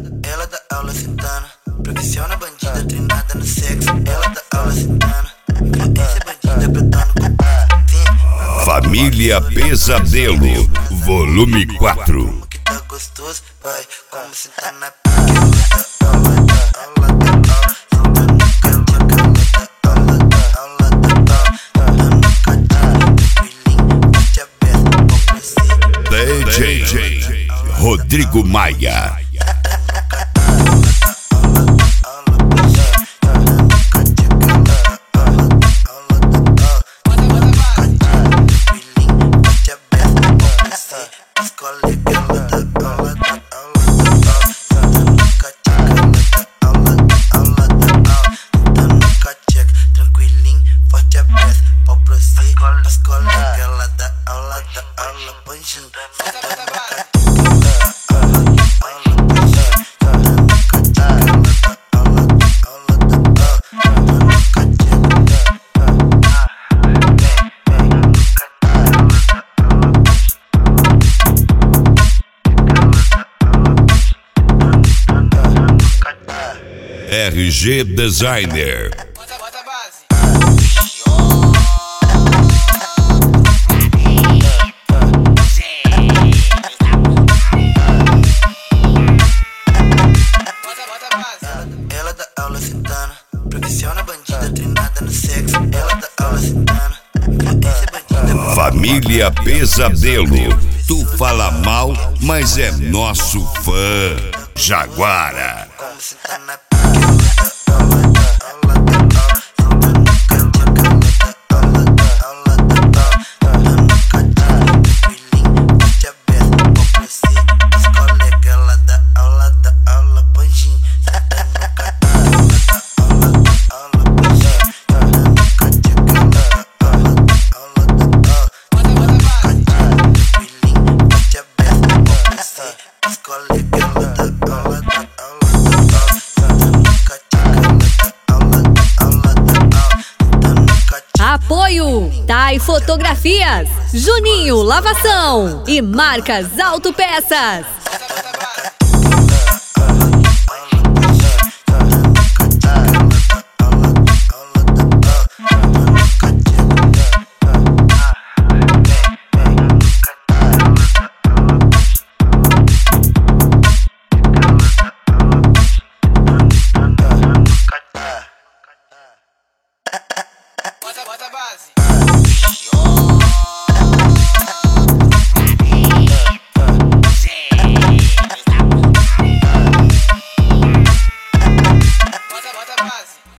Ela dá aula sentana, professiona bandida treinada no sexo. Ela dá aula sentana, influência bandida brotando com Família Pesadelo, volume 4. como que tá gostoso, vai, como se tá na pique. Ela dá aula, aula, senta no cantinho, ela dá aula, tá no cantinho, tranquilinho, te aberta, com você. DJ Rodrigo Maia. RG Designer. Ela dá aula sentana, professiona bandida treinada no sexo. Ela dá aula sentana, influência bandida. Família Pesadelo. Tu fala mal, mas é nosso fã. Jaguara. Como se tá na pique. Apoio Tai Fotografias, Juninho Lavação e Marcas Autopeças.